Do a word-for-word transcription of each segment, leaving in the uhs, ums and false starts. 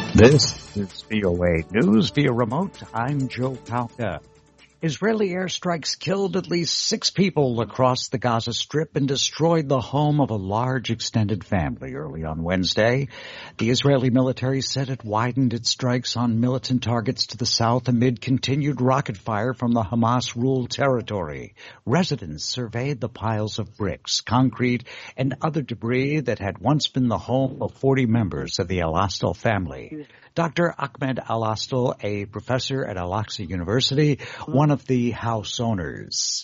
This is V O A News via remote. I'm Joe Palca. Israeli airstrikes killed at least six people across the Gaza Strip and destroyed the home of a large extended family early on Wednesday. The Israeli military said it widened its strikes on militant targets to the south amid continued rocket fire from the Hamas-ruled territory. Residents surveyed the piles of bricks, concrete, and other debris that had once been the home of forty members of the Al-Astal family. Doctor Ahmed Al-Astal, a professor at Al-Aqsa University, one of the house owners.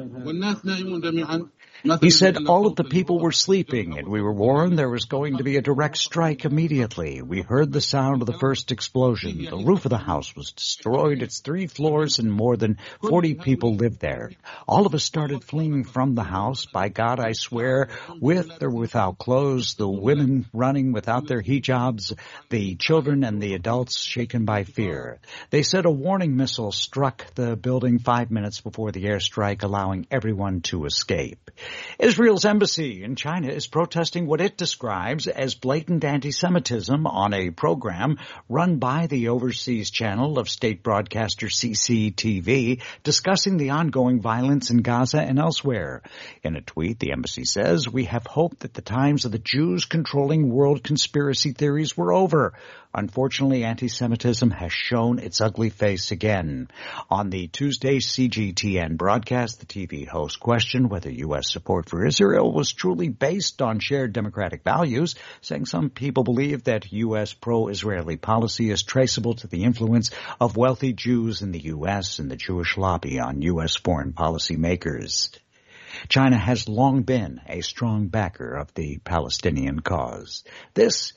He said all of the people were sleeping and we were warned there was going to be a direct strike immediately. We heard the sound of the first explosion. The roof of the house was destroyed. It's three floors and more than forty people lived there. All of us started fleeing from the house. By God, I swear, with or without clothes, the women running without their hijabs, the children and the adults shaken by fear. They said a warning missile struck the building five minutes before the airstrike, allowing everyone to escape. Israel's embassy in China is protesting what it describes as blatant anti-Semitism on a program run by the overseas channel of state broadcaster C C T V, discussing the ongoing violence in Gaza and elsewhere. In a tweet, the embassy says, "We have hoped that the times of the Jews controlling world conspiracy theories were over. Unfortunately, anti-Semitism has shown its ugly face again." On the Tuesday C G T N broadcast, the T V host questioned whether U S support for Israel was truly based on shared democratic values, saying some people believe that U S pro-Israeli policy is traceable to the influence of wealthy Jews in the U S and the Jewish lobby on U S foreign policy makers. China has long been a strong backer of the Palestinian cause. This